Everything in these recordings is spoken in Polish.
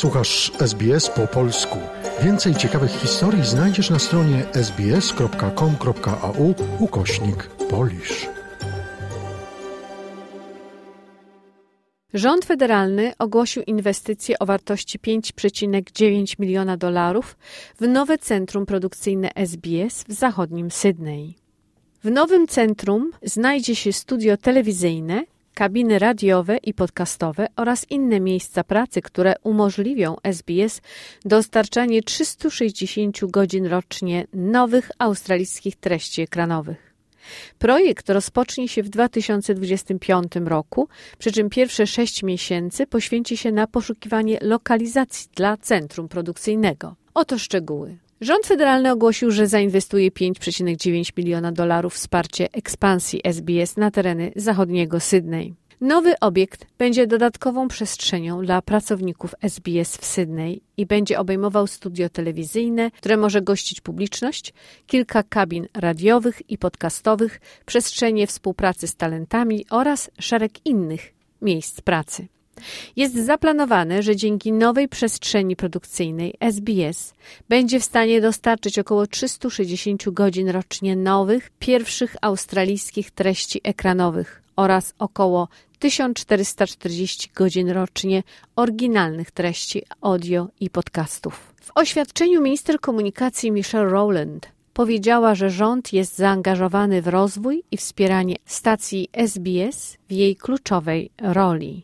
Słuchasz SBS po polsku. Więcej ciekawych historii znajdziesz na stronie sbs.com.au/Polish. Rząd federalny ogłosił inwestycje o wartości $5,9 miliona w nowe centrum produkcyjne SBS w zachodnim Sydney. W nowym centrum znajdzie się studio telewizyjne, kabiny radiowe i podcastowe oraz inne miejsca pracy, które umożliwią SBS dostarczanie 360 godzin rocznie nowych australijskich treści ekranowych. Projekt rozpocznie się w 2025 roku, przy czym pierwsze 6 miesięcy poświęci się na poszukiwanie lokalizacji dla centrum produkcyjnego. Oto szczegóły. Rząd federalny ogłosił, że zainwestuje $5,9 miliona w wsparcie ekspansji SBS na tereny zachodniego Sydney. Nowy obiekt będzie dodatkową przestrzenią dla pracowników SBS w Sydney i będzie obejmował studio telewizyjne, które może gościć publiczność, kilka kabin radiowych i podcastowych, przestrzenie współpracy z talentami oraz szereg innych miejsc pracy. Jest zaplanowane, że dzięki nowej przestrzeni produkcyjnej SBS będzie w stanie dostarczyć około 360 godzin rocznie nowych, pierwszych australijskich treści ekranowych oraz około 1440 godzin rocznie oryginalnych treści audio i podcastów. W oświadczeniu minister komunikacji Michelle Rowland powiedziała, że rząd jest zaangażowany w rozwój i wspieranie stacji SBS w jej kluczowej roli.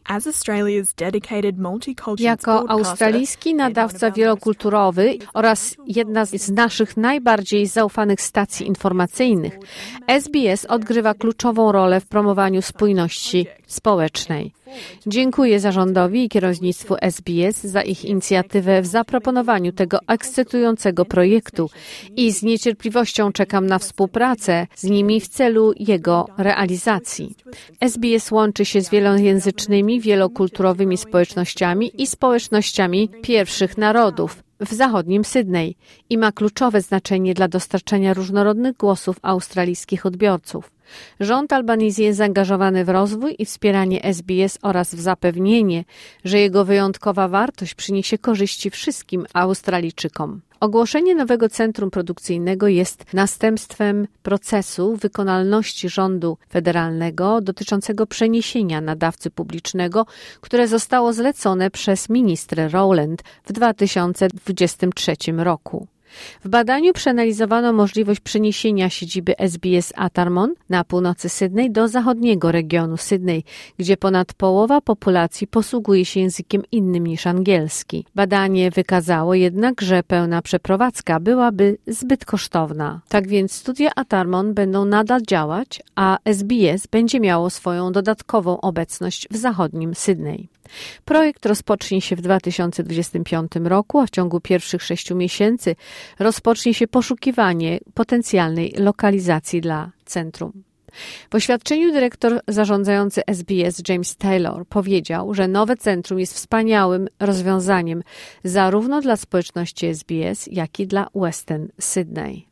Jako australijski nadawca wielokulturowy oraz jedna z naszych najbardziej zaufanych stacji informacyjnych, SBS odgrywa kluczową rolę w promowaniu spójności społecznej. Dziękuję zarządowi i kierownictwu SBS za ich inicjatywę w zaproponowaniu tego ekscytującego projektu i z niecierpliwością czekam na współpracę z nimi w celu jego realizacji. SBS łączy się z wielojęzycznymi, wielokulturowymi społecznościami i społecznościami pierwszych narodów w zachodnim Sydney i ma kluczowe znaczenie dla dostarczania różnorodnych głosów australijskich odbiorców. Rząd Albanizji jest zaangażowany w rozwój i wspieranie SBS oraz w zapewnienie, że jego wyjątkowa wartość przyniesie korzyści wszystkim Australijczykom. Ogłoszenie nowego centrum produkcyjnego jest następstwem procesu wykonalności rządu federalnego dotyczącego przeniesienia nadawcy publicznego, które zostało zlecone przez ministrę Rowland w 2023 roku. W badaniu przeanalizowano możliwość przeniesienia siedziby SBS Atarmon na północy Sydney do zachodniego regionu Sydney, gdzie ponad połowa populacji posługuje się językiem innym niż angielski. Badanie wykazało jednak, że pełna przeprowadzka byłaby zbyt kosztowna. Tak więc studia Atarmon będą nadal działać, a SBS będzie miało swoją dodatkową obecność w zachodnim Sydney. Projekt rozpocznie się w 2025 roku, a w ciągu pierwszych 6 miesięcy rozpocznie się poszukiwanie potencjalnej lokalizacji dla centrum. W oświadczeniu dyrektor zarządzający SBS James Taylor powiedział, że nowe centrum jest wspaniałym rozwiązaniem zarówno dla społeczności SBS, jak i dla Western Sydney.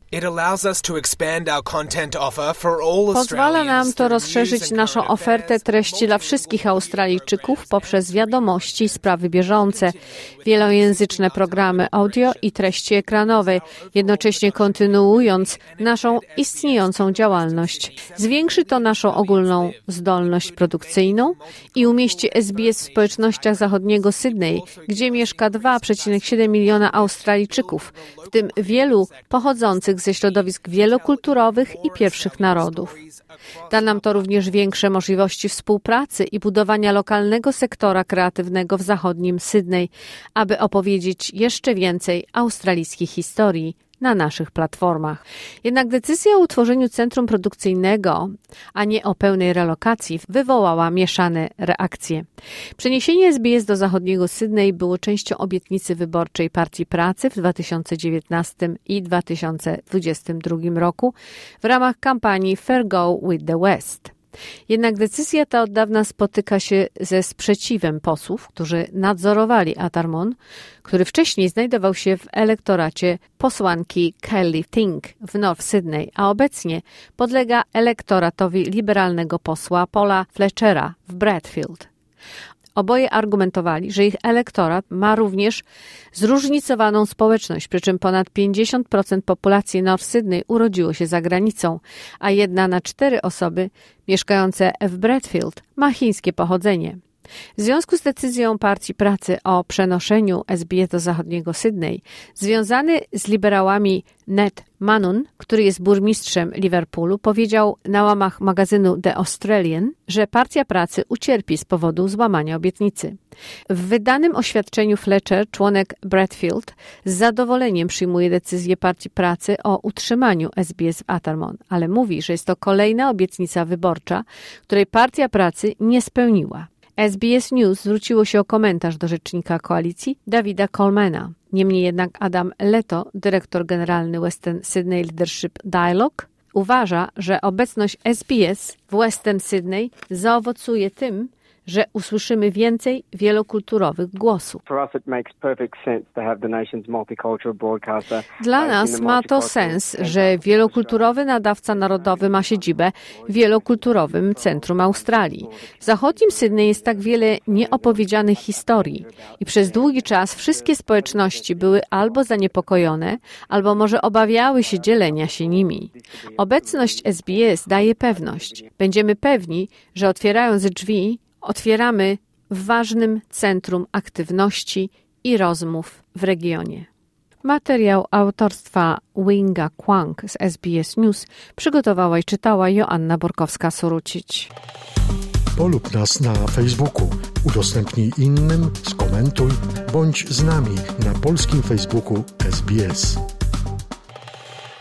Pozwala nam to rozszerzyć naszą ofertę treści dla wszystkich Australijczyków poprzez wiadomości i sprawy bieżące, wielojęzyczne programy audio i treści ekranowe, jednocześnie kontynuując naszą istniejącą działalność. Zwiększy to naszą ogólną zdolność produkcyjną i umieści SBS w społecznościach zachodniego Sydney, gdzie mieszka 2,7 miliona Australijczyków, w tym wielu pochodzących ze środowisk wielokulturowych i pierwszych narodów. Da nam to również większe możliwości współpracy i budowania lokalnego sektora kreatywnego w zachodnim Sydney, aby opowiedzieć jeszcze więcej australijskich historii na naszych platformach. Jednak decyzja o utworzeniu centrum produkcyjnego, a nie o pełnej relokacji, wywołała mieszane reakcje. Przeniesienie SBS do zachodniego Sydney było częścią obietnicy wyborczej Partii Pracy w 2019 i 2022 roku w ramach kampanii Fair Go with the West. Jednak decyzja ta od dawna spotyka się ze sprzeciwem posłów, którzy nadzorowali Atarmon, który wcześniej znajdował się w elektoracie posłanki Kelly Ting w North Sydney, a obecnie podlega elektoratowi liberalnego posła Paula Fletchera w Bradfield. Oboje argumentowali, że ich elektorat ma również zróżnicowaną społeczność, przy czym ponad 50% populacji North Sydney urodziło się za granicą, a 1 na 4 osoby mieszkające w Bradfield ma chińskie pochodzenie. W związku z decyzją Partii Pracy o przenoszeniu SBS do zachodniego Sydney, związany z liberałami Ned Manun, który jest burmistrzem Liverpoolu, powiedział na łamach magazynu The Australian, że Partia Pracy ucierpi z powodu złamania obietnicy. W wydanym oświadczeniu Fletcher, członek Bradfield, z zadowoleniem przyjmuje decyzję Partii Pracy o utrzymaniu SBS w Athermon, ale mówi, że jest to kolejna obietnica wyborcza, której Partia Pracy nie spełniła. SBS News zwróciło się o komentarz do rzecznika koalicji Davida Colemana. Niemniej jednak Adam Leto, dyrektor generalny Western Sydney Leadership Dialogue, uważa, że obecność SBS w Western Sydney zaowocuje tym, że usłyszymy więcej wielokulturowych głosów. Dla nas ma to sens, że wielokulturowy nadawca narodowy ma siedzibę w wielokulturowym centrum Australii. W zachodnim Sydney jest tak wiele nieopowiedzianych historii i przez długi czas wszystkie społeczności były albo zaniepokojone, albo może obawiały się dzielenia się nimi. Obecność SBS daje pewność. Będziemy pewni, że otwierając drzwi, otwieramy w ważnym centrum aktywności i rozmów w regionie. Materiał autorstwa Winga Kwang z SBS News przygotowała i czytała Joanna Borkowska-Surucić. Polub nas na Facebooku, udostępnij innym, skomentuj, bądź z nami na polskim Facebooku SBS.